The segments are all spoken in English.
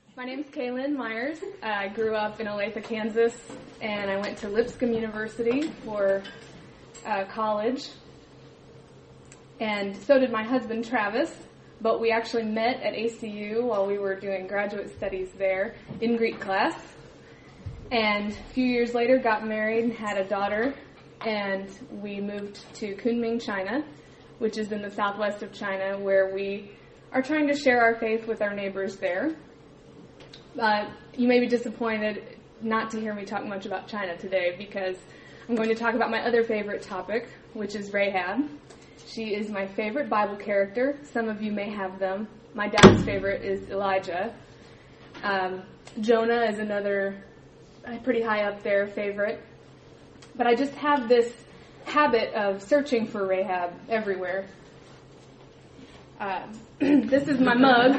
My name's Kaylin Myers. I grew up in Olathe, Kansas, and I went to Lipscomb University for college. And so did my husband, Travis, but we actually met at ACU while we were doing graduate studies there in Greek class. And a few years later, got married and had a daughter, and we moved to Kunming, China, which is in the southwest of China, where we are trying to share our faith with our neighbors there. You may be disappointed not to hear me talk much about China today, because I'm going to talk about my other favorite topic, which is Rahab. She is my favorite Bible character. Some of you may have them. My dad's favorite is Elijah. Jonah is another pretty high up there favorite. But I just have this habit of searching for Rahab everywhere. This is my mug.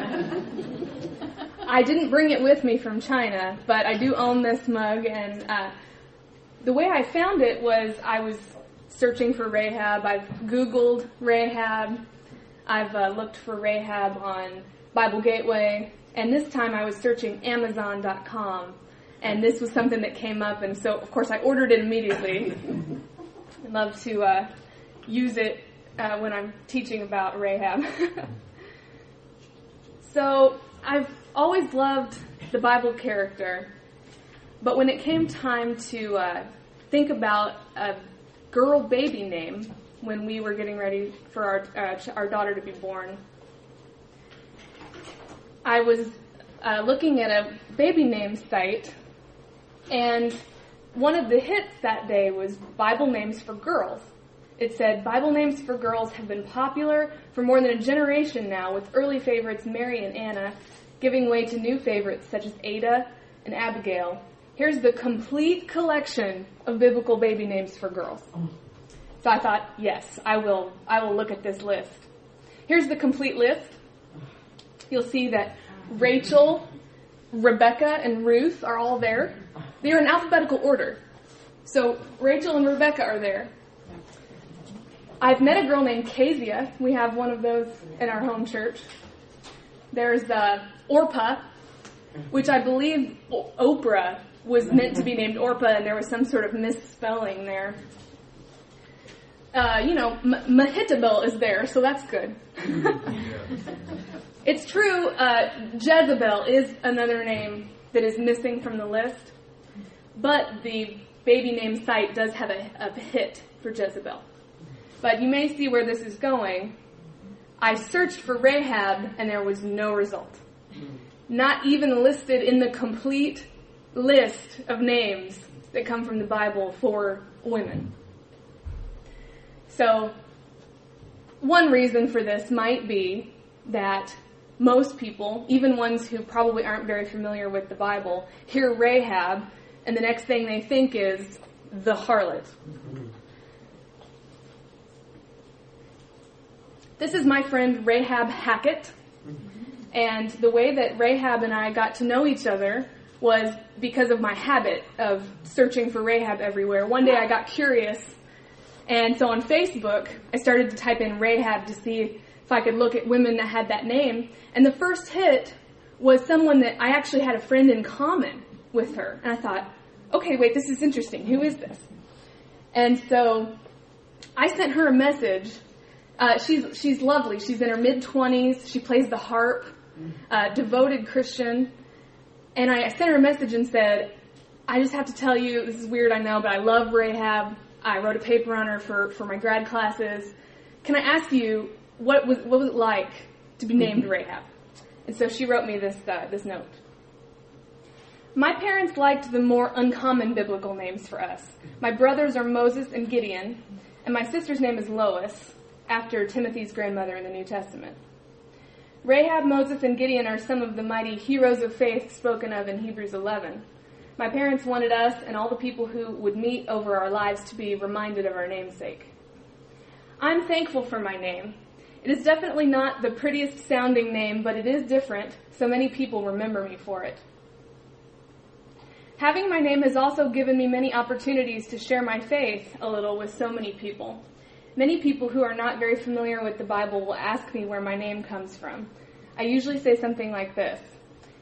I didn't bring it with me from China, but I do own this mug, and the way I found it was I was searching for Rahab. I've Googled Rahab. I've looked for Rahab on Bible Gateway, and this time I was searching Amazon.com, and this was something that came up, and so, of course, I ordered it immediately. I love to use it when I'm teaching about Rahab. So I've always loved the Bible character, but when it came time to think about a girl baby name when we were getting ready for our daughter to be born, I was looking at a baby name site, and one of the hits that day was Bible names for girls. It said, Bible names for girls have been popular for more than a generation now, with early favorites Mary and Anna giving way to new favorites such as Ada and Abigail. Here's the complete collection of biblical baby names for girls. So I thought, yes, I will look at this list. Here's the complete list. You'll see that Rachel, Rebecca, and Ruth are all there. They are in alphabetical order. So Rachel and Rebecca are there. I've met a girl named Kezia. We have one of those in our home church. There's Orpah, which I believe Oprah was meant to be named Orpah, and there was some sort of misspelling there. Mehitabel is there, so that's good. It's true, Jezebel is another name that is missing from the list, but the baby name site does have a hit for Jezebel. But you may see where this is going. I searched for Rahab, and there was no result. Not even listed in the complete list of names that come from the Bible for women. So, one reason for this might be that most people, even ones who probably aren't very familiar with the Bible, hear Rahab, and the next thing they think is the harlot. This is my friend Rahab Hackett, and the way that Rahab and I got to know each other was because of my habit of searching for Rahab everywhere. One day I got curious, and so on Facebook, I started to type in Rahab to see if I could look at women that had that name, and the first hit was someone that I actually had a friend in common with her, and I thought, okay, wait, this is interesting. Who is this? And so I sent her a message. She's lovely. She's in her mid-20s. She plays the harp, devoted Christian. And I sent her a message and said, I just have to tell you, this is weird, I know, but I love Rahab. I wrote a paper on her for my grad classes. Can I ask you, what was it like to be named Rahab? And so she wrote me this note. My parents liked the more uncommon biblical names for us. My brothers are Moses and Gideon, and my sister's name is Lois, after Timothy's grandmother in the New Testament. Rahab, Moses, and Gideon are some of the mighty heroes of faith spoken of in Hebrews 11. My parents wanted us and all the people who would meet over our lives to be reminded of our namesake. I'm thankful for my name. It is definitely not the prettiest sounding name, but it is different, so many people remember me for it. Having my name has also given me many opportunities to share my faith a little with so many people. Many people who are not very familiar with the Bible will ask me where my name comes from. I usually say something like this.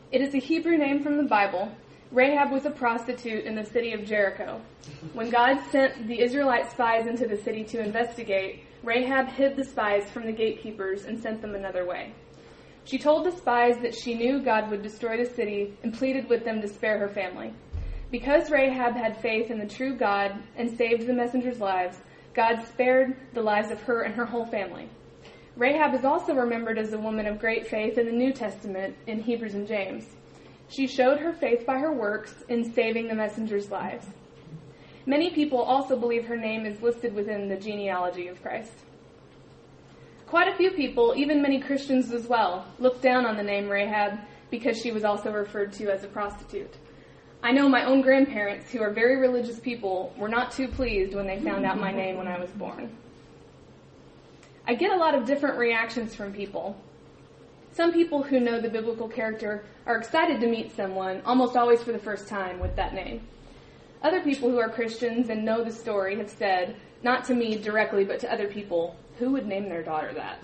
It is a Hebrew name from the Bible. Rahab was a prostitute in the city of Jericho. When God sent the Israelite spies into the city to investigate, Rahab hid the spies from the gatekeepers and sent them another way. She told the spies that she knew God would destroy the city and pleaded with them to spare her family. Because Rahab had faith in the true God and saved the messengers' lives, God spared the lives of her and her whole family. Rahab is also remembered as a woman of great faith in the New Testament in Hebrews and James. She showed her faith by her works in saving the messengers' lives. Many people also believe her name is listed within the genealogy of Christ. Quite a few people, even many Christians as well, look down on the name Rahab because she was also referred to as a prostitute. I know my own grandparents, who are very religious people, were not too pleased when they found out my name when I was born. I get a lot of different reactions from people. Some people who know the biblical character are excited to meet someone, almost always for the first time, with that name. Other people who are Christians and know the story have said, not to me directly, but to other people, who would name their daughter that?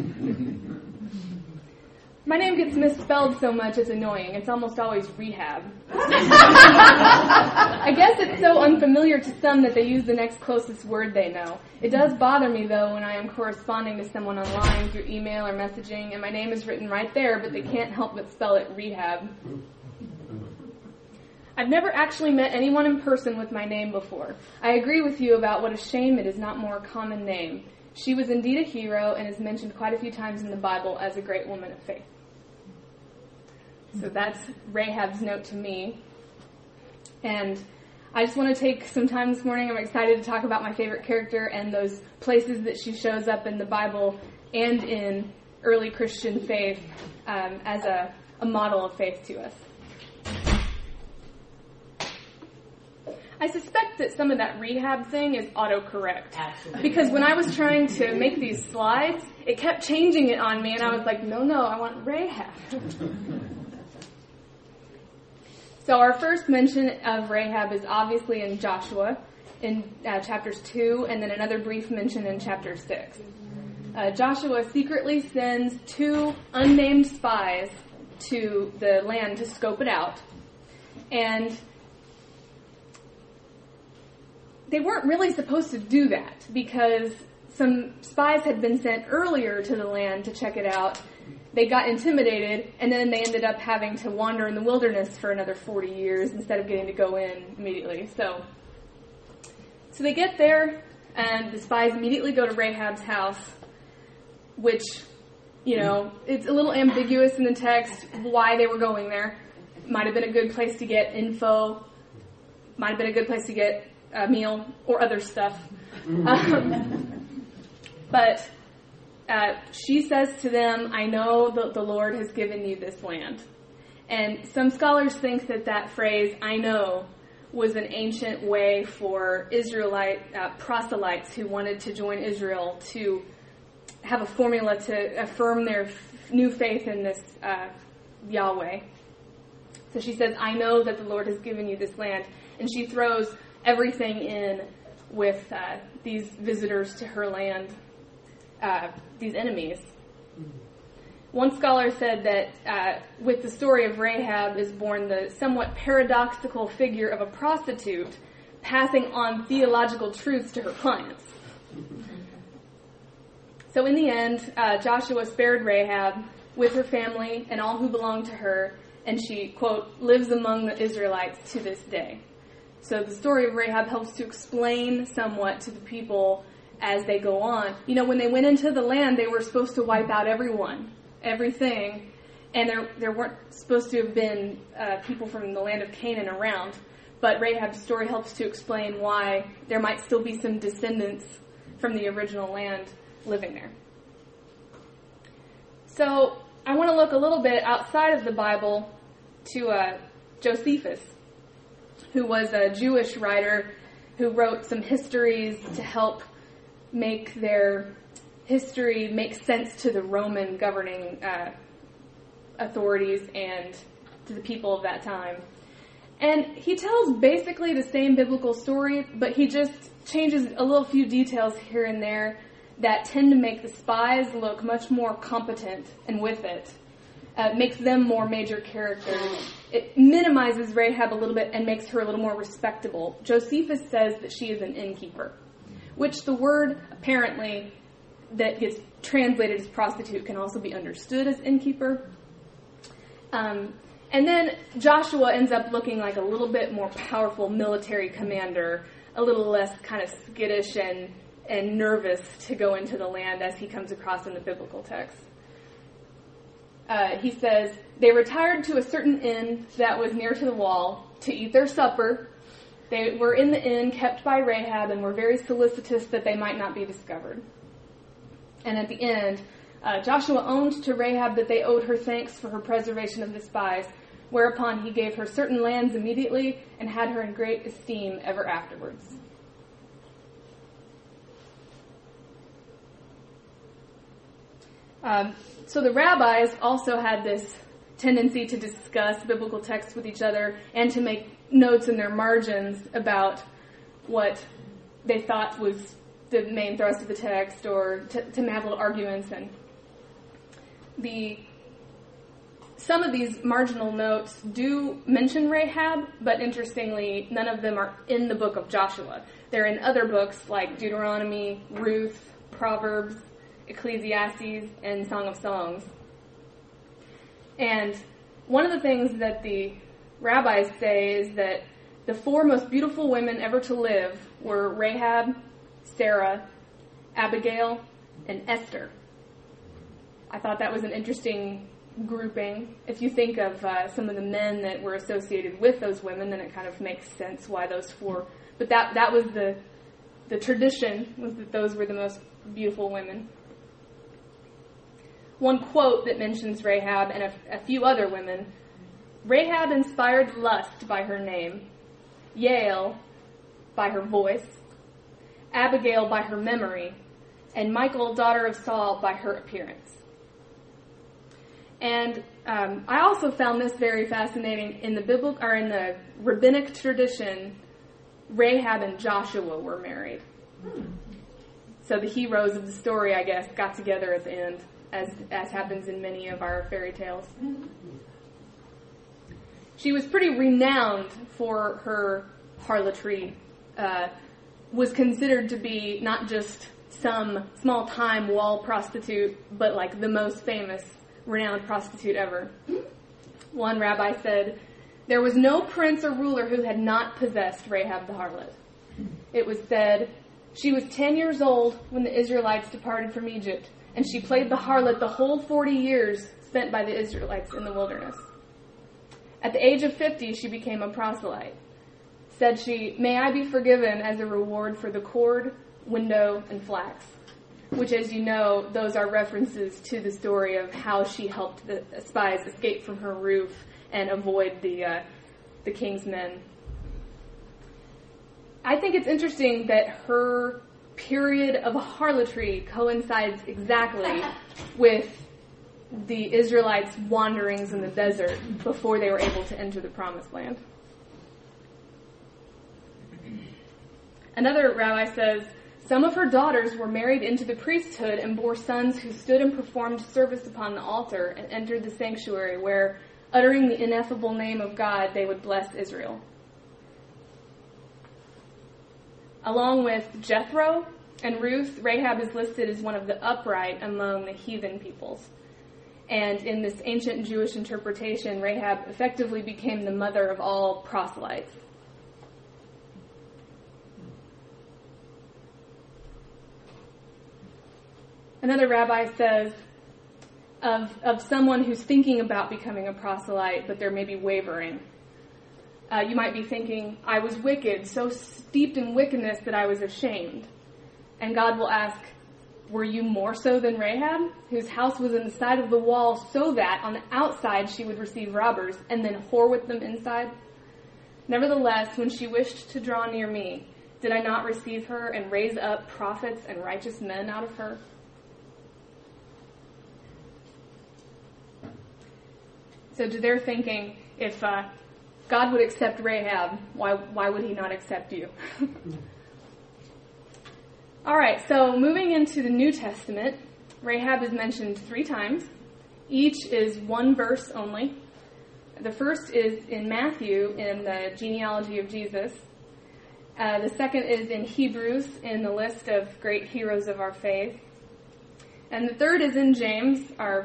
My name gets misspelled so much it's annoying. It's almost always Rehab. I guess it's so unfamiliar to some that they use the next closest word they know. It does bother me, though, when I am corresponding to someone online through email or messaging, and my name is written right there, but they can't help but spell it Rehab. I've never actually met anyone in person with my name before. I agree with you about what a shame it is not more a common name. She was indeed a hero and is mentioned quite a few times in the Bible as a great woman of faith. So that's Rahab's note to me. And I just want to take some time this morning. I'm excited to talk about my favorite character and those places that she shows up in the Bible and in early Christian faith as a model of faith to us. I suspect that some of that Rehab thing is autocorrect. Absolutely. Because when I was trying to make these slides, it kept changing it on me, and I was like, no, I want Rahab. So our first mention of Rahab is obviously in Joshua, in chapters 2, and then another brief mention in chapter 6. Joshua secretly sends 2 unnamed spies to the land to scope it out, and they weren't really supposed to do that because some spies had been sent earlier to the land to check it out. They got intimidated, and then they ended up having to wander in the wilderness for another 40 years instead of getting to go in immediately. So they get there, and the spies immediately go to Rahab's house, which, it's a little ambiguous in the text why they were going there. Might have been a good place to get info. Might have been a good place to get a meal or other stuff. But she says to them, I know that the Lord has given you this land. And some scholars think that phrase, I know, was an ancient way for Israelite proselytes who wanted to join Israel to have a formula to affirm their new faith in this Yahweh. So she says, I know that the Lord has given you this land. And she throws everything in with these visitors to her land, these enemies. One scholar said that with the story of Rahab is born the somewhat paradoxical figure of a prostitute passing on theological truths to her clients. So in the end, Joshua spared Rahab with her family and all who belonged to her, and she, quote, lives among the Israelites to this day. So the story of Rahab helps to explain somewhat to the people as they go on. When they went into the land, they were supposed to wipe out everything, and there weren't supposed to have been people from the land of Canaan around. But Rahab's story helps to explain why there might still be some descendants from the original land living there. So I want to look a little bit outside of the Bible to Josephus, who was a Jewish writer who wrote some histories to help make their history make sense to the Roman governing authorities and to the people of that time. And he tells basically the same biblical story, but he just changes a little few details here and there that tend to make the spies look much more competent and with it. makes them more major characters. It minimizes Rahab a little bit and makes her a little more respectable. Josephus says that she is an innkeeper, which the word apparently that gets translated as prostitute can also be understood as innkeeper. And then Joshua ends up looking like a little bit more powerful military commander, a little less kind of skittish and nervous to go into the land as he comes across in the biblical text. He says, they retired to a certain inn that was near to the wall to eat their supper. They were in the inn kept by Rahab and were very solicitous that they might not be discovered. And at the end, Joshua owned to Rahab that they owed her thanks for her preservation of the spies, whereupon he gave her certain lands immediately and had her in great esteem ever afterwards. So the rabbis also had this tendency to discuss biblical texts with each other and to make notes in their margins about what they thought was the main thrust of the text, or to have little arguments. And some of these marginal notes do mention Rahab, but interestingly, none of them are in the book of Joshua. They're in other books like Deuteronomy, Ruth, Proverbs, Ecclesiastes, and Song of Songs. And one of the things that the rabbis say is that the 4 most beautiful women ever to live were Rahab, Sarah, Abigail, and Esther. I thought that was an interesting grouping. If you think of some of the men that were associated with those women, then it kind of makes sense why those 4. But that was the tradition, was that those were the most beautiful women. One quote that mentions Rahab and a few other women: Rahab inspired lust by her name, Yael by her voice, Abigail by her memory, and Michal, daughter of Saul, by her appearance. And I also found this very fascinating. In the rabbinic tradition, Rahab and Joshua were married. So the heroes of the story, I guess, got together at the end, as happens in many of our fairy tales. She was pretty renowned for her harlotry, was considered to be not just some small-time wall prostitute, but like the most famous, renowned prostitute ever. One rabbi said, there was no prince or ruler who had not possessed Rahab the harlot. It was said, she was 10 years old when the Israelites departed from Egypt, and she played the harlot the whole 40 years spent by the Israelites in the wilderness. At the age of 50, she became a proselyte. Said she, may I be forgiven as a reward for the cord, window, and flax, which, as you know, those are references to the story of how she helped the spies escape from her roof and avoid the king's men. I think it's interesting that her period of harlotry coincides exactly with the Israelites' wanderings in the desert before they were able to enter the Promised Land. Another rabbi says, some of her daughters were married into the priesthood and bore sons who stood and performed service upon the altar and entered the sanctuary where, uttering the ineffable name of God, they would bless Israel. Along with Jethro and Ruth, Rahab is listed as one of the upright among the heathen peoples. And in this ancient Jewish interpretation, Rahab effectively became the mother of all proselytes. Another rabbi says of someone who's thinking about becoming a proselyte, but they're maybe wavering. You might be thinking, I was wicked, so steeped in wickedness that I was ashamed. And God will ask, were you more so than Rahab, whose house was in the side of the wall so that on the outside she would receive robbers and then whore with them inside? Nevertheless, when she wished to draw near me, did I not receive her and raise up prophets and righteous men out of her? So to their thinking, if God would accept Rahab, why would he not accept you? All right, so moving into the New Testament, Rahab is mentioned 3 times, Each is one verse only. The first is in Matthew in the genealogy of Jesus. The second is in Hebrews in the list of great heroes of our faith. And the third is in James, our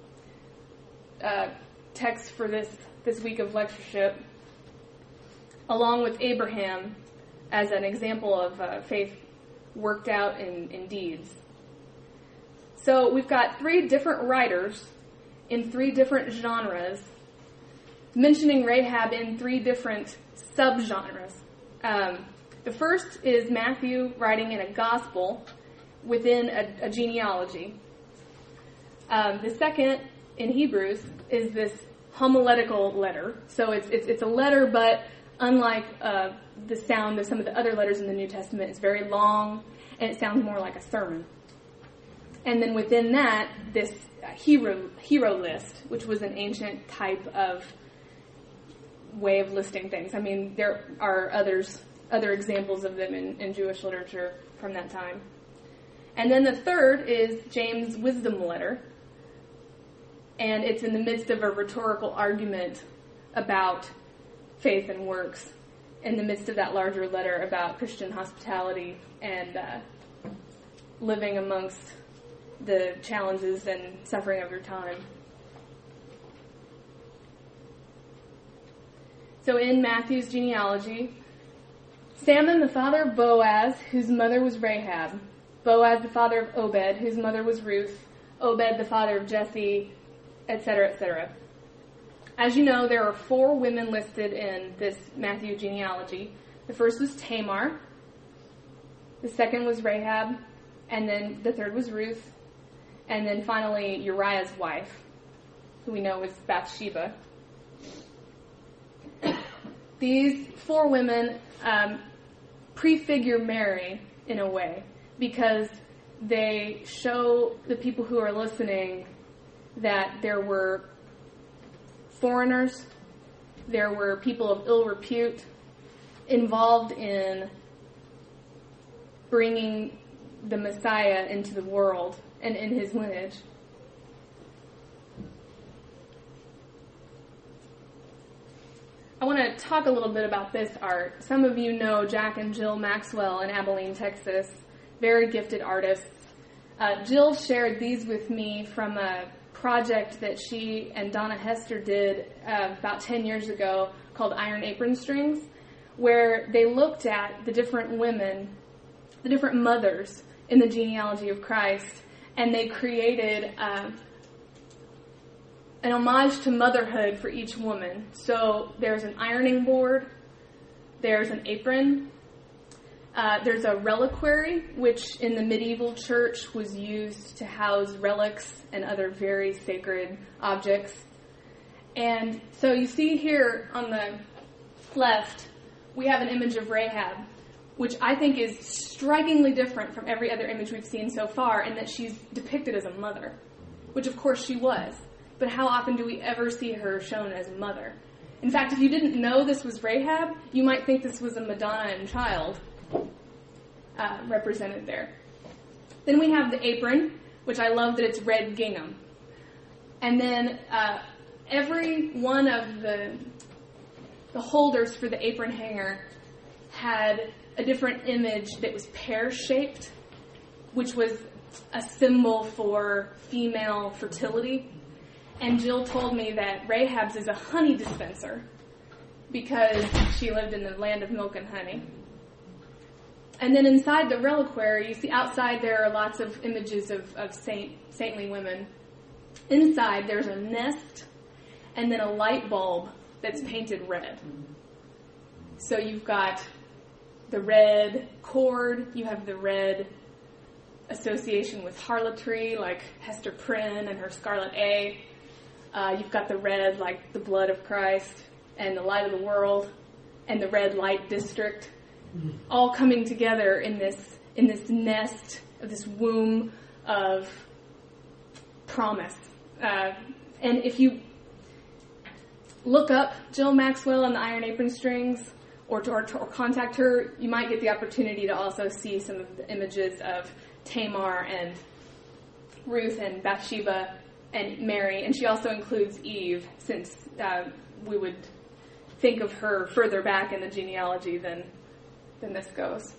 text for this week of lectureship, along with Abraham as an example of faith worked out in deeds. So we've got 3 different writers in 3 different genres, mentioning Rahab in 3 different subgenres. The first is Matthew writing in a gospel within a genealogy. The second, in Hebrews, is this homiletical letter. So it's a letter, but unlike the sound of some of the other letters in the New Testament, it's very long, and it sounds more like a sermon. And then within that, this hero list, which was an ancient type of way of listing things. I mean, there are other examples of them in Jewish literature from that time. And then the third is James' wisdom letter, and it's in the midst of a rhetorical argument about faith and works, in the midst of that larger letter about Christian hospitality and living amongst the challenges and suffering of your time. So in Matthew's genealogy, Salmon, the father of Boaz, whose mother was Rahab. Boaz, the father of Obed, whose mother was Ruth. Obed, the father of Jesse, etc., etc. As you know, there are 4 women listed in this Matthew genealogy. The first was Tamar. The second was Rahab. And then the third was Ruth. And then finally, Uriah's wife, who we know was Bathsheba. These 4 women prefigure Mary in a way, because they show the people who are listening that there were foreigners, there were people of ill repute involved in bringing the Messiah into the world and in his lineage. I want to talk a little bit about this art. Some of you know Jack and Jill Maxwell in Abilene, Texas, very gifted artists. Jill shared these with me from a project that she and Donna Hester did about 10 years ago called Iron Apron Strings, where they looked at the different women, the different mothers in the genealogy of Christ, and they created an homage to motherhood for each woman. So there's an ironing board, there's an apron, there's a reliquary, which in the medieval church was used to house relics and other very sacred objects. And so you see here on the left, we have an image of Rahab, which I think is strikingly different from every other image we've seen so far, in that she's depicted as a mother, which of course she was. But how often do we ever see her shown as a mother? In fact, if you didn't know this was Rahab, you might think this was a Madonna and child represented there. Then we have the apron, which I love that it's red gingham. And then every one of the holders for the apron hanger had a different image that was pear-shaped, which was a symbol for female fertility. And Jill told me that Rahab's is a honey dispenser because she lived in the land of milk and honey. And then inside the reliquary, you see outside there are lots of images of saintly women. Inside there's a nest and then a light bulb that's painted red. So you've got the red cord, you have the red association with harlotry, like Hester Prynne and her Scarlet A. You've got the red, like the blood of Christ, and the light of the world, and the red light district, all coming together in this nest of this womb of promise. And if you look up Jill Maxwell and the Iron Apron Strings, or contact her, you might get the opportunity to also see some of the images of Tamar and Ruth and Bathsheba and Mary, and she also includes Eve, since we would think of her further back in the genealogy than this goes.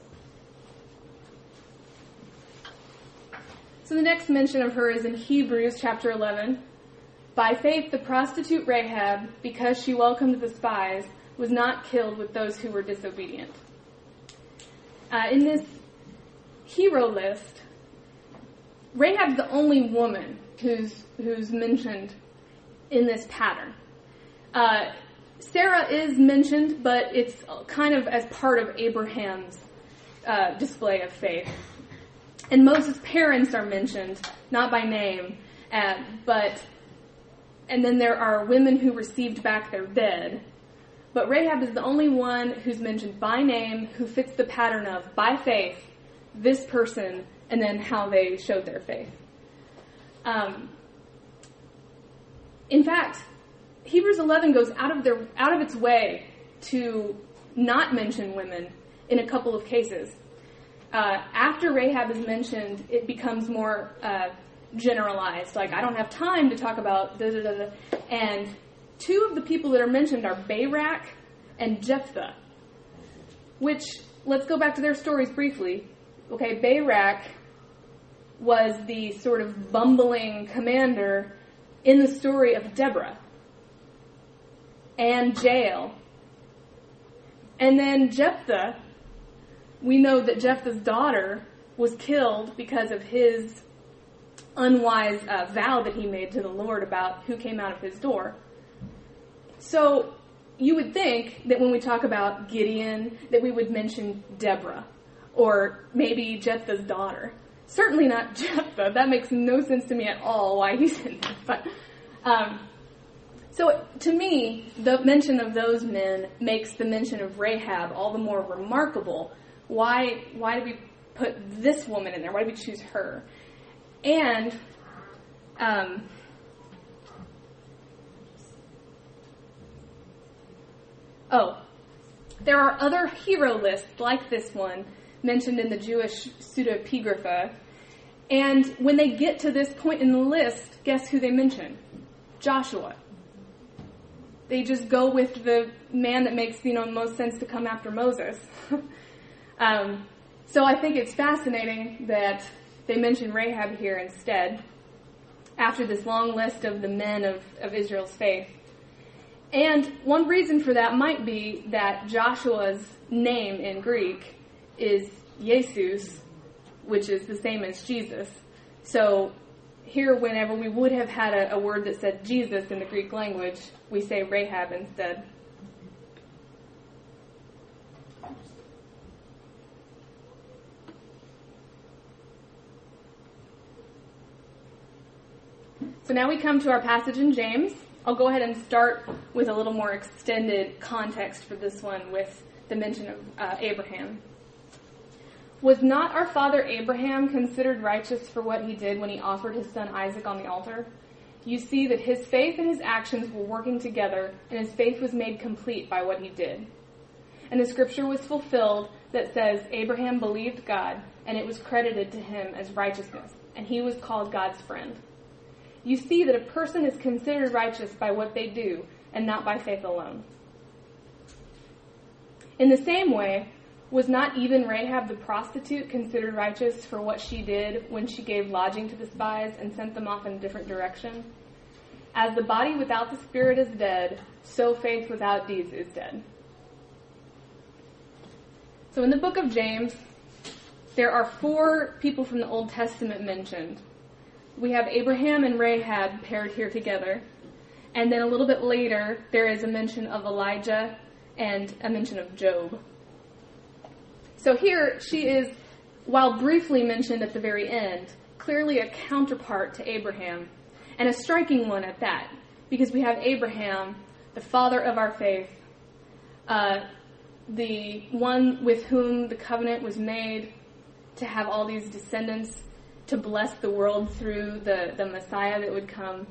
So the next mention of her is in Hebrews chapter 11. By faith, the prostitute Rahab, because she welcomed the spies, was not killed with those who were disobedient. In this hero list, Rahab's the only woman who's mentioned in this pattern. Sarah is mentioned, but it's kind of as part of Abraham's display of faith. And Moses' parents are mentioned, not by name, and then there are women who received back their dead. But Rahab is the only one who's mentioned by name, who fits the pattern of, by faith, this person, and then how they showed their faith. In fact, Hebrews 11 goes out of its way to not mention women in a couple of cases. After Rahab is mentioned, it becomes more generalized. Like, I don't have time to talk about da-da-da-da. And two of the people that are mentioned are Barak and Jephthah, which, let's go back to their stories briefly. Okay, Barak was the sort of bumbling commander in the story of Deborah and Jael. And then Jephthah, we know that Jephthah's daughter was killed because of his unwise vow that he made to the Lord about who came out of his door. So you would think that when we talk about Gideon, that we would mention Deborah, or maybe Jephthah's daughter. Certainly not Jephthah. That makes no sense to me at all why he's in there. But, so to me, the mention of those men makes the mention of Rahab all the more remarkable. Why do we put this woman in there? Why do we choose her? And there are other hero lists like this one mentioned in the Jewish pseudepigrapha. And when they get to this point in the list, guess who they mention? Joshua. They just go with the man that makes most sense to come after Moses. So I think it's fascinating that they mention Rahab here instead, after this long list of the men of Israel's faith. And one reason for that might be that Joshua's name in Greek is Jesus, which is the same as Jesus. So here, whenever we would have had a word that said Jesus in the Greek language, we say Rahab instead. So now we come to our passage in James. I'll go ahead and start with a little more extended context for this one with the mention of Abraham. Was not our father Abraham considered righteous for what he did when he offered his son Isaac on the altar? You see that his faith and his actions were working together, and his faith was made complete by what he did. And the scripture was fulfilled that says, Abraham believed God, and it was credited to him as righteousness, and he was called God's friend. You see that a person is considered righteous by what they do, and not by faith alone. In the same way, was not even Rahab the prostitute considered righteous for what she did when she gave lodging to the spies and sent them off in a different direction? As the body without the spirit is dead, so faith without deeds is dead. So in the book of James, there are 4 people from the Old Testament mentioned. We have Abraham and Rahab paired here together. And then a little bit later, there is a mention of Elijah and a mention of Job. So here, she is, while briefly mentioned at the very end, clearly a counterpart to Abraham, and a striking one at that, because we have Abraham, the father of our faith, the one with whom the covenant was made to have all these descendants to bless the world through the Messiah that would come.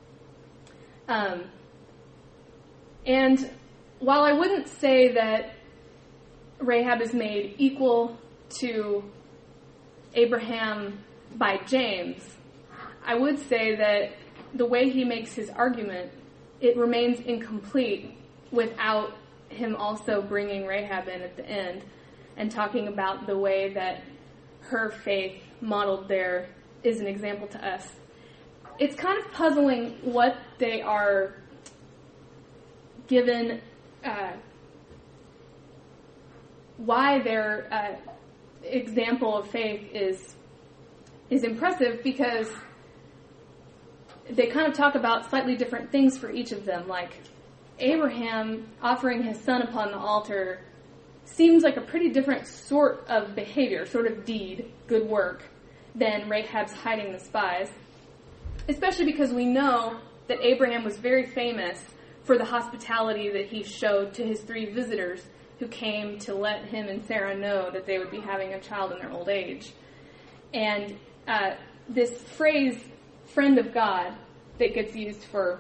And while I wouldn't say that Rahab is made equal to Abraham by James, I would say that the way he makes his argument, it remains incomplete without him also bringing Rahab in at the end and talking about the way that her faith modeled there is an example to us. It's kind of puzzling what they are given, why their example of faith is impressive, because they kind of talk about slightly different things for each of them. Like Abraham offering his son upon the altar seems like a pretty different sort of behavior, sort of deed, good work, than Rahab's hiding the spies. Especially because we know that Abraham was very famous for the hospitality that he showed to his 3 visitors who came to let him and Sarah know that they would be having a child in their old age. And this phrase, friend of God, that gets used for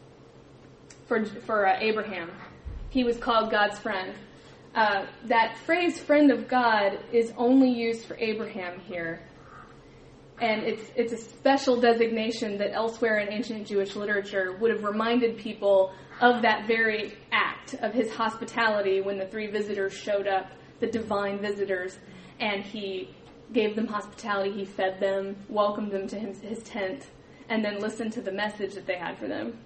Abraham, he was called God's friend. That phrase, friend of God, is only used for Abraham here. And it's a special designation that elsewhere in ancient Jewish literature would have reminded people of that very act of his hospitality when the 3 visitors showed up, the divine visitors, and he gave them hospitality, he fed them, welcomed them to his tent, and then listened to the message that they had for them.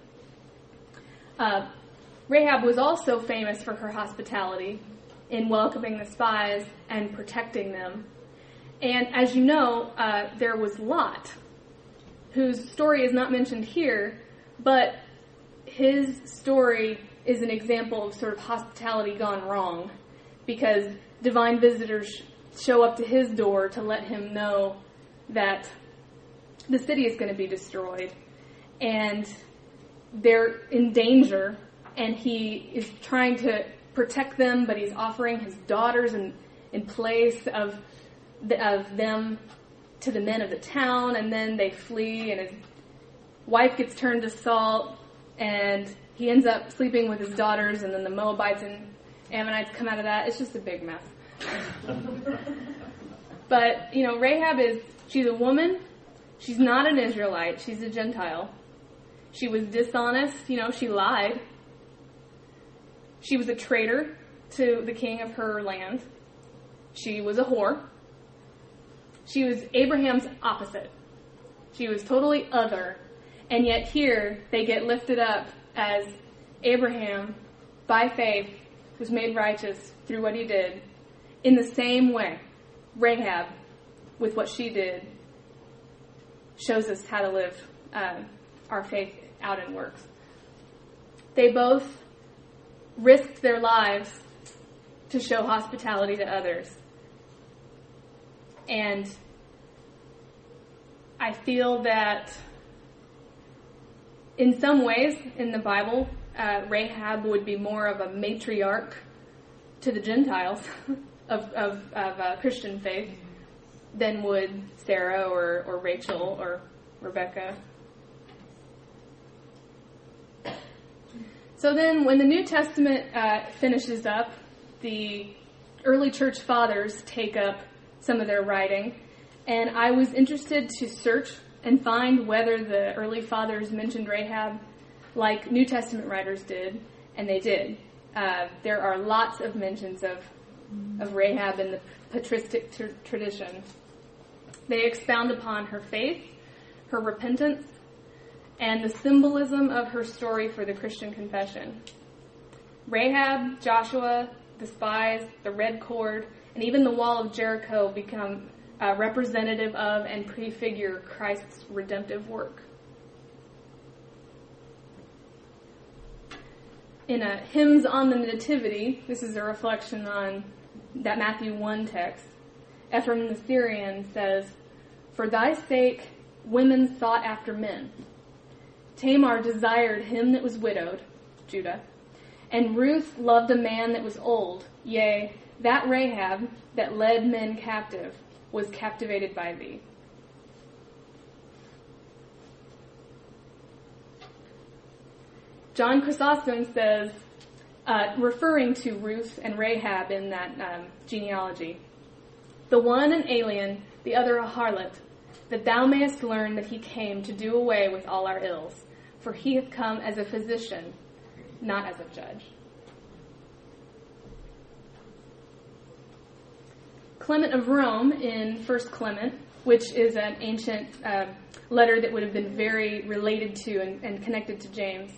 Rahab was also famous for her hospitality in welcoming the spies and protecting them. And as you know, there was Lot, whose story is not mentioned here, but his story is an example of sort of hospitality gone wrong, because divine visitors show up to his door to let him know that the city is going to be destroyed, and they're in danger, and he is trying to protect them, but he's offering his daughters in place of them to the men of the town, and then they flee, and his wife gets turned to salt, and he ends up sleeping with his daughters, and then the Moabites and Ammonites come out of that. It's just a big mess. But, Rahab she's a woman. She's not an Israelite. She's a Gentile. She was dishonest. She lied. She was a traitor to the king of her land. She was a whore. She was Abraham's opposite. She was totally other. And yet here, they get lifted up as Abraham, by faith, was made righteous through what he did. In the same way, Rahab, with what she did, shows us how to live our faith out in works. They both risked their lives to show hospitality to others. And I feel that in some ways in the Bible, Rahab would be more of a matriarch to the Gentiles of Christian faith than would Sarah or Rachel or Rebecca. So then when the New Testament finishes up, the early church fathers take up some of their writing, and I was interested to search and find whether the early fathers mentioned Rahab like New Testament writers did, and they did. There are lots of mentions of Rahab in the patristic tradition. They expound upon her faith, her repentance, and the symbolism of her story for the Christian confession. Rahab, Joshua, the spies, the red cord, and even the wall of Jericho become representative of and prefigure Christ's redemptive work. In Hymns on the Nativity, this is a reflection on that Matthew 1 text. Ephraim the Syrian says, "For thy sake women sought after men. Tamar desired him that was widowed," Judah, "and Ruth loved a man that was old. Yea, that Rahab that led men captive was captivated by thee." John Chrysostom says, referring to Ruth and Rahab in that genealogy, "The one an alien, the other a harlot. that thou mayest learn that he came to do away with all our ills. For he hath come as a physician, not as a judge. Clement of Rome in 1 Clement, which is an ancient letter that would have been very related to and connected to James.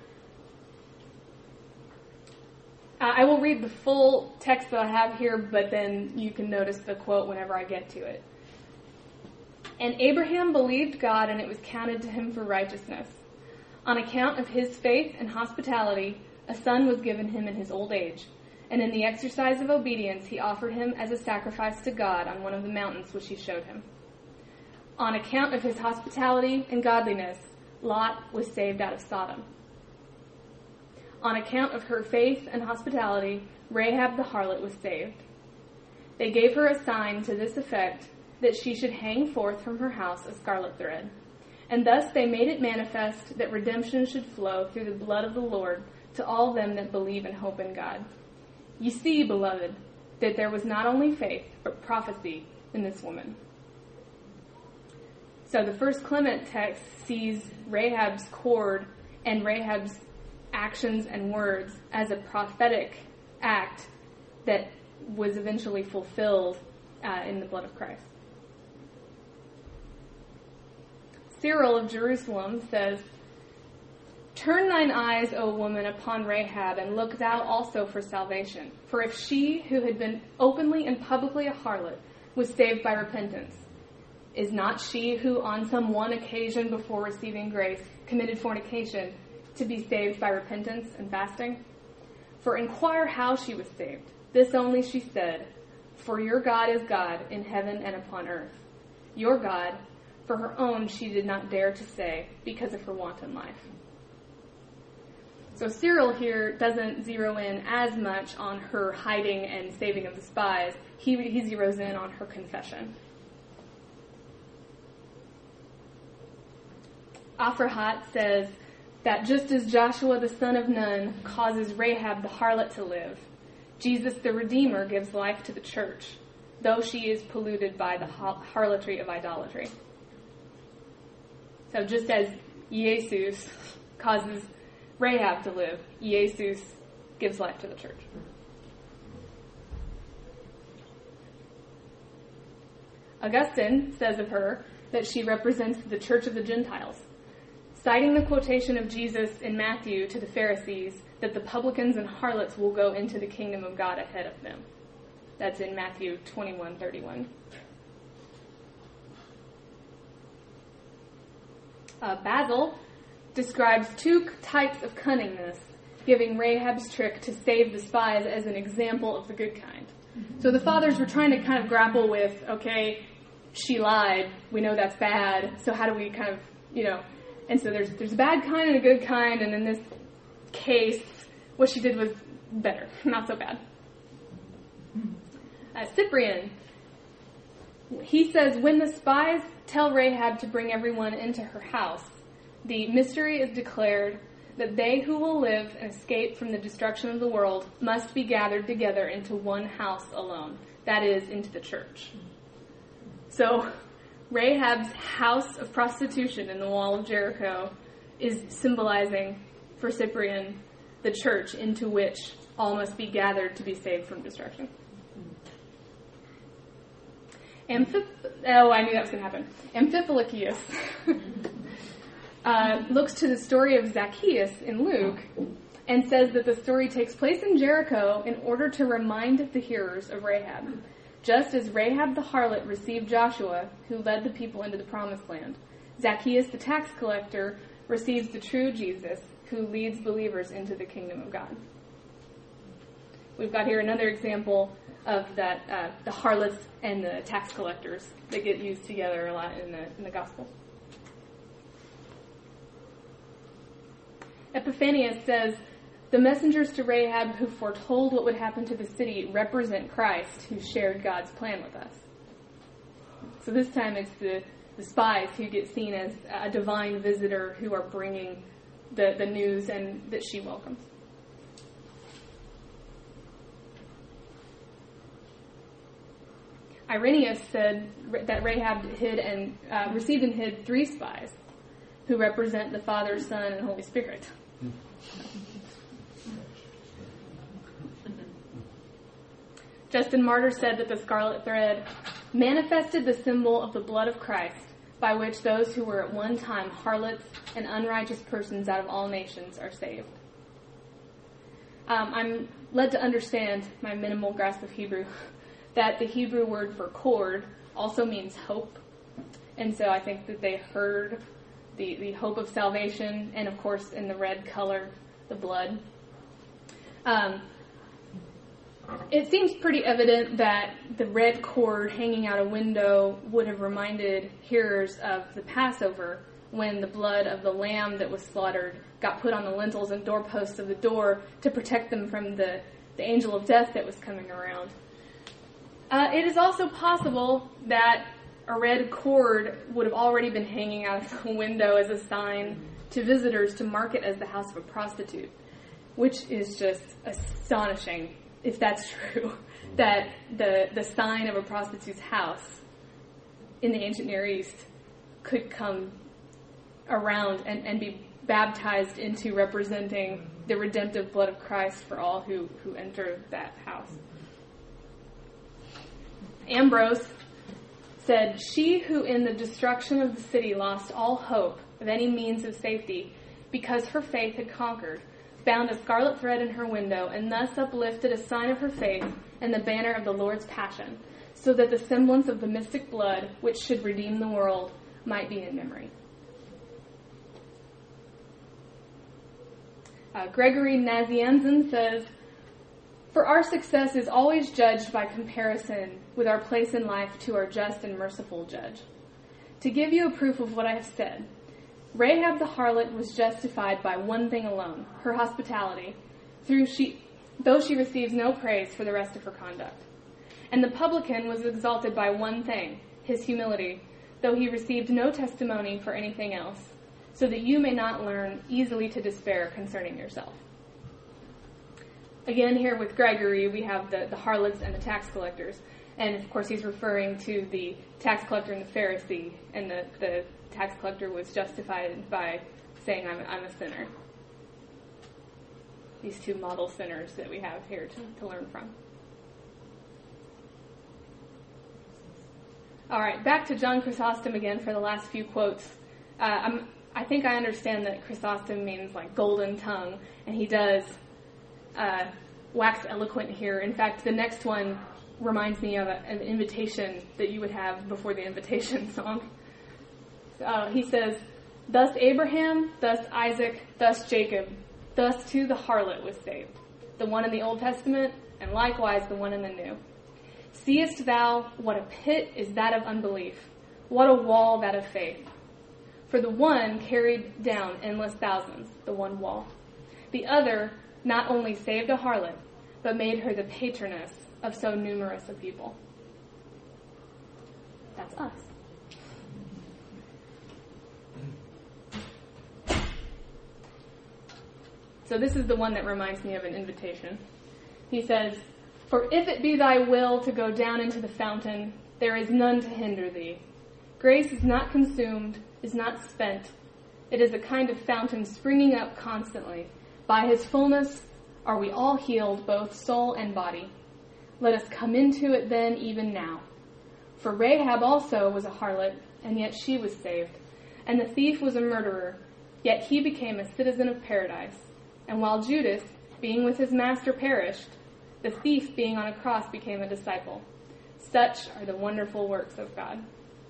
I will read the full text that I have here, but then you can notice the quote whenever I get to it. And Abraham believed God, and it was counted to him for righteousness. On account of his faith and hospitality, a son was given him in his old age. And in the exercise of obedience, he offered him as a sacrifice to God on one of the mountains which he showed him. On account of his hospitality and godliness, Lot was saved out of Sodom. On account of her faith and hospitality, Rahab the harlot was saved. They gave her a sign to this effect, that she should hang forth from her house a scarlet thread. And thus they made it manifest that redemption should flow through the blood of the Lord to all them that believe and hope in God. You see, beloved, that there was not only faith, but prophecy in this woman. So the 1 Clement text sees Rahab's cord and Rahab's actions and words as a prophetic act that was eventually fulfilled in the blood of Christ. Cyril of Jerusalem says, Turn thine eyes, O woman, upon Rahab, and look thou also for salvation. For if she, who had been openly and publicly a harlot, was saved by repentance, is not she who on some one occasion before receiving grace committed fornication to be saved by repentance and fasting? For inquire how she was saved. This only she said, For your God is God in heaven and upon earth. Your God, for her own she did not dare to say, because of her wanton life. So Cyril here doesn't zero in as much on her hiding and saving of the spies. He zeroes in on her confession. Afrahat says that just as Joshua the son of Nun causes Rahab the harlot to live, Jesus the Redeemer gives life to the church, though she is polluted by the harlotry of idolatry. So just as Jesus causes Rahab to live, Jesus gives life to the church. Augustine says of her that she represents the church of the Gentiles, citing the quotation of Jesus in Matthew to the Pharisees that the publicans and harlots will go into the kingdom of God ahead of them. That's in Matthew 21:31. Basil describes two types of cunningness, giving Rahab's trick to save the spies as an example of the good kind. So the fathers were trying to kind of grapple with, okay, she lied, we know that's bad, so how do we kind of, and so there's a bad kind and a good kind, and in this case, what she did was better, not so bad. Cyprian, he says, when the spies tell Rahab to bring everyone into her house, the mystery is declared that they who will live and escape from the destruction of the world must be gathered together into one house alone, that is, into the church. So Rahab's house of prostitution in the wall of Jericho is symbolizing for Cyprian the church into which all must be gathered to be saved from destruction. I knew that was going to happen. Amphipolychius looks to the story of Zacchaeus in Luke and says that the story takes place in Jericho in order to remind the hearers of Rahab, just as Rahab the harlot received Joshua, who led the people into the promised land. Zacchaeus the tax collector receives the true Jesus, who leads believers into the kingdom of God. We've got here another example of that the harlots and the tax collectors that get used together a lot in the Gospels. Epiphanius says, the messengers to Rahab who foretold what would happen to the city represent Christ, who shared God's plan with us. So this time it's the spies who get seen as a divine visitor who are bringing the news and that she welcomes. Irenaeus said that Rahab received and hid 3 spies who represent the Father, Son, and Holy Spirit. Justin Martyr said that the scarlet thread manifested the symbol of the blood of Christ, by which those who were at one time harlots and unrighteous persons out of all nations are saved. I'm led to understand, my minimal grasp of Hebrew, that the Hebrew word for cord also means hope. And so I think that they heard the hope of salvation, and of course in the red color, the blood. It seems pretty evident that the red cord hanging out a window would have reminded hearers of the Passover, when the blood of the lamb that was slaughtered got put on the lintels and doorposts of the door to protect them from the angel of death that was coming around. It is also possible that a red cord would have already been hanging out of the window as a sign to visitors to mark it as the house of a prostitute, which is just astonishing, if that's true, that the sign of a prostitute's house in the ancient Near East could come around and be baptized into representing the redemptive blood of Christ for all who enter that house. Ambrose said, "She who in the destruction of the city lost all hope of any means of safety because her faith had conquered, bound a scarlet thread in her window, and thus uplifted a sign of her faith and the banner of the Lord's passion, so that the semblance of the mystic blood which should redeem the world might be in memory." Gregory Nazianzen says, "For our success is always judged by comparison with our place in life to our just and merciful judge. To give you a proof of what I have said, Rahab the harlot was justified by one thing alone, her hospitality, though she receives no praise for the rest of her conduct. And the publican was exalted by one thing, his humility, though he received no testimony for anything else, so that you may not learn easily to despair concerning yourself." Again, here with Gregory, we have the harlots and the tax collectors. And, of course, he's referring to the tax collector and the Pharisee. And the tax collector was justified by saying, I'm a sinner. These 2 model sinners that we have here to learn from. All right, back to John Chrysostom again for the last few quotes. I think I understand that Chrysostom means like golden tongue, and he does wax eloquent here. In fact, the next one reminds me of an invitation that you would have before the invitation song. He says, "Thus Abraham, thus Isaac, thus Jacob, thus too the harlot was saved, the one in the Old Testament, and likewise the one in the New. Seest thou what a pit is that of unbelief, what a wall that of faith? For the one carried down endless thousands, the one wall. The other not only saved a harlot, but made her the patroness of so numerous a people." That's us. So this is the one that reminds me of an invitation. He says, "For if it be thy will to go down into the fountain, there is none to hinder thee. Grace is not consumed, is not spent. It is a kind of fountain springing up constantly. By his fullness are we all healed, both soul and body. Let us come into it then, even now. For Rahab also was a harlot, and yet she was saved. And the thief was a murderer, yet he became a citizen of paradise. And while Judas, being with his master, perished, the thief, being on a cross, became a disciple. Such are the wonderful works of God."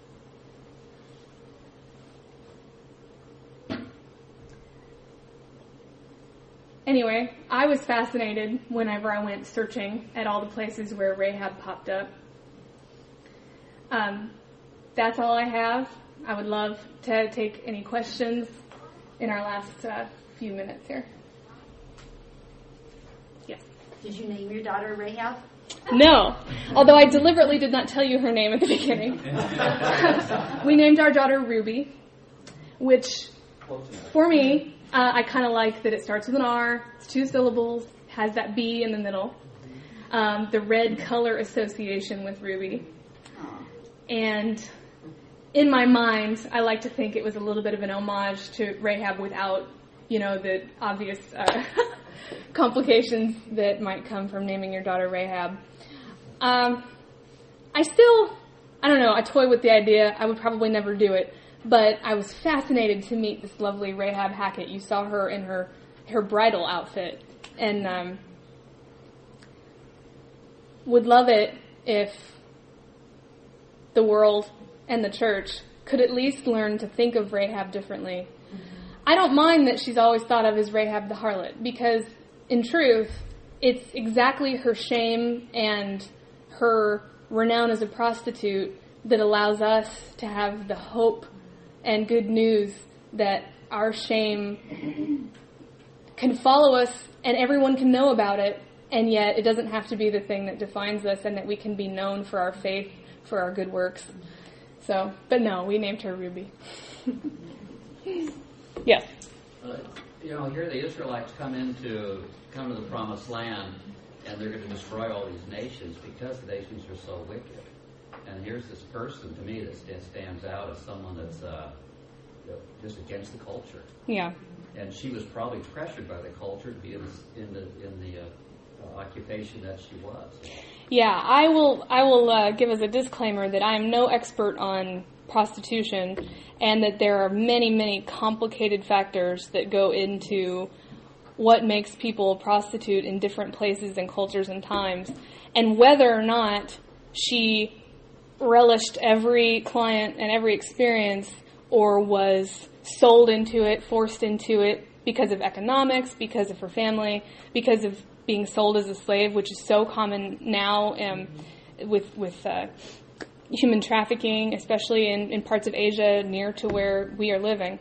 Anyway, I was fascinated whenever I went searching at all the places where Rahab popped up. That's all I have. I would love to take any questions in our last few minutes here. Yes? Did you name your daughter Rahab? No, although I deliberately did not tell you her name at the beginning. We named our daughter Ruby, which, for me, I kind of like that it starts with an R, it's 2 syllables, has that B in the middle. The red color association with Ruby. And in my mind, I like to think it was a little bit of an homage to Rahab without, the obvious complications that might come from naming your daughter Rahab. I don't know, I toy with the idea. I would probably never do it. But I was fascinated to meet this lovely Rahab Hackett. You saw her in her bridal outfit. And would love it if the world and the church could at least learn to think of Rahab differently. I don't mind that she's always thought of as Rahab the harlot, because in truth, it's exactly her shame and her renown as a prostitute that allows us to have the hope and good news that our shame can follow us and everyone can know about it, and yet it doesn't have to be the thing that defines us, and that we can be known for our faith, for our good works. So, but no, we named her Ruby. Yes? Here the Israelites come to the promised land, and they're going to destroy all these nations because the nations are so wicked. And here's this person, to me, that stands out as someone that's just against the culture. Yeah. And she was probably pressured by the culture to be in the occupation that she was. Yeah, I will give as a disclaimer that I am no expert on prostitution, and that there are many, many complicated factors that go into what makes people prostitute in different places and cultures and times, and whether or not she relished every client and every experience or was sold into it, forced into it because of economics, because of her family, because of being sold as a slave, which is so common now with human trafficking, especially in parts of Asia near to where we are living.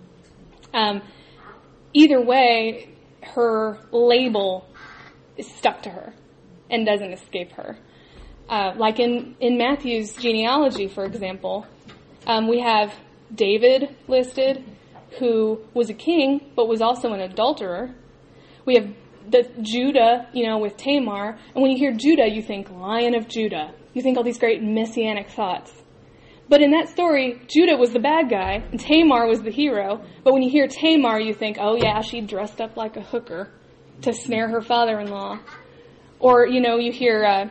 Either way, her label is stuck to her and doesn't escape her. Like in Matthew's genealogy, for example, we have David listed, who was a king, but was also an adulterer. We have Judah, with Tamar. And when you hear Judah, you think Lion of Judah. You think all these great messianic thoughts. But in that story, Judah was the bad guy, and Tamar was the hero. But when you hear Tamar, you think, oh yeah, she dressed up like a hooker to snare her father-in-law. Or, you hear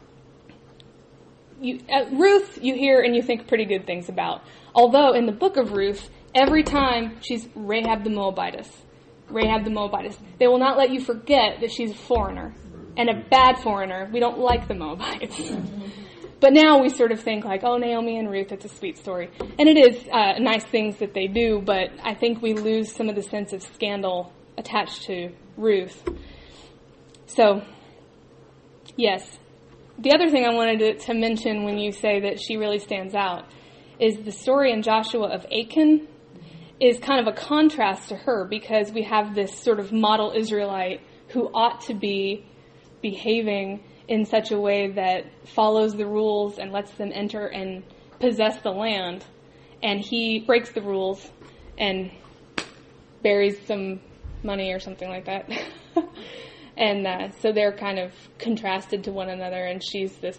Ruth, you hear and you think pretty good things about. Although in the book of Ruth, every time she's Rahab the Moabitess. Rahab the Moabitess. They will not let you forget that she's a foreigner, and a bad foreigner. We don't like the Moabites. But now we sort of think like, oh, Naomi and Ruth, it's a sweet story. And it is nice things that they do, but I think we lose some of the sense of scandal attached to Ruth. So, yes. The other thing I wanted to mention when you say that she really stands out is the story in Joshua of Achan is kind of a contrast to her, because we have this sort of model Israelite who ought to be behaving in such a way that follows the rules and lets them enter and possess the land. And he breaks the rules and buries some money or something like that. And so they're kind of contrasted to one another, and she's this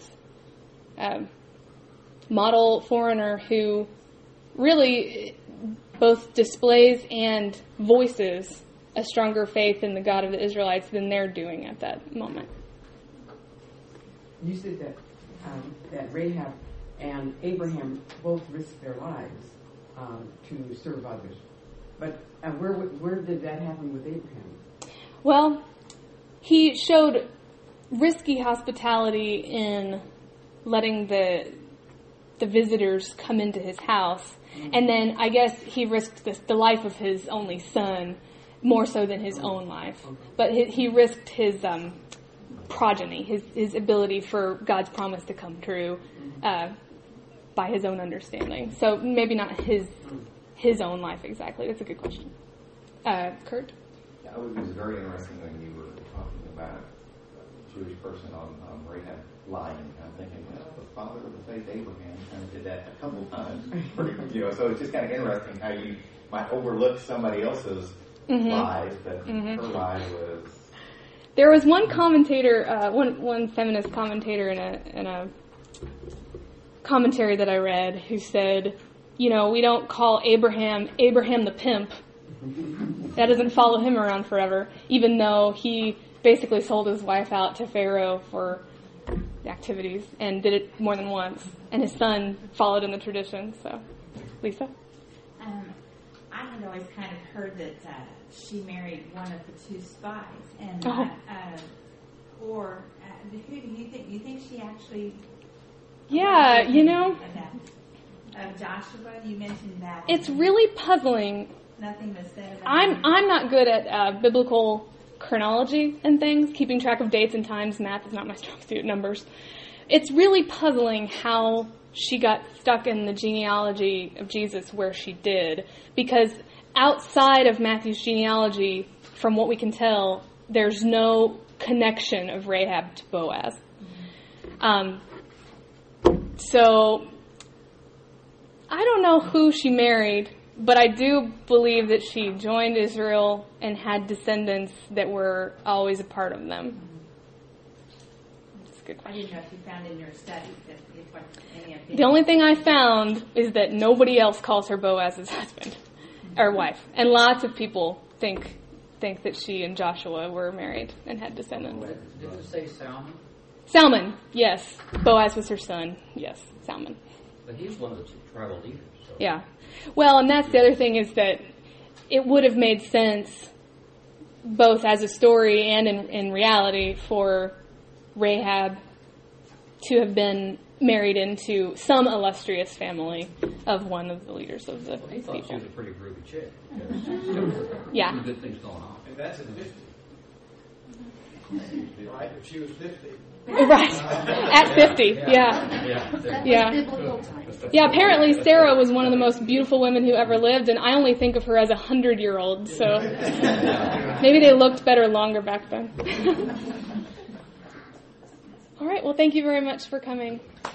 model foreigner who really both displays and voices a stronger faith in the God of the Israelites than they're doing at that moment. You said that Rahab and Abraham both risked their lives to serve others. But where did that happen with Abraham? Well, he showed risky hospitality in letting the visitors come into his house. And then I guess he risked the life of his only son more so than his own life. But he risked his progeny, his ability for God's promise to come true by his own understanding. So maybe not his own life exactly. That's a good question. Kurt? Yeah, it was very interesting when you were talking about a Jewish person on Rahab lying. I'm thinking, well, the father of the faith, Abraham, kind of did that a couple times. So it's just kind of interesting how you might overlook somebody else's lies, but her lie was. There was one commentator, one feminist commentator in a commentary that I read who said, we don't call Abraham the pimp. That doesn't follow him around forever, even though he basically sold his wife out to Pharaoh for activities and did it more than once. And his son followed in the tradition. So, Lisa? I had always kind of heard that she married one of the two spies, and who do you think? Do you think she actually? Yeah, Of Joshua, you mentioned that. It's really puzzling. Nothing was said about I'm not good at biblical chronology and things, keeping track of dates and times. Math is not my strong suit, numbers. It's really puzzling how she got stuck in the genealogy of Jesus where she did, because outside of Matthew's genealogy, from what we can tell, there's no connection of Rahab to Boaz. So I don't know who she married, but I do believe that she joined Israel and had descendants that were always a part of them. That's a good I question. didn't know if you found in your studies if any of The only thing I found is that nobody else calls her Boaz's husband or wife, and lots of people think that she and Joshua were married and had descendants. Did it say Salmon? Salmon, yes. Boaz was her son. Yes, Salmon. But he's one of the tribal leaders. So. Yeah. Well, and that's the other thing, is that it would have made sense, both as a story and in reality, for Rahab to have been married into some illustrious family of one of the leaders of the Well, he thought she people. was a pretty groovy chick. Yeah. Some good things going on. And that's at 50. Right? If she was 50. Right. At 50, yeah. That Yeah. was biblical times. Yeah, apparently Sarah was one of the most beautiful women who ever lived, and I only think of her as 100-year-old, so maybe they looked better longer back then. All right, well, thank you very much for coming.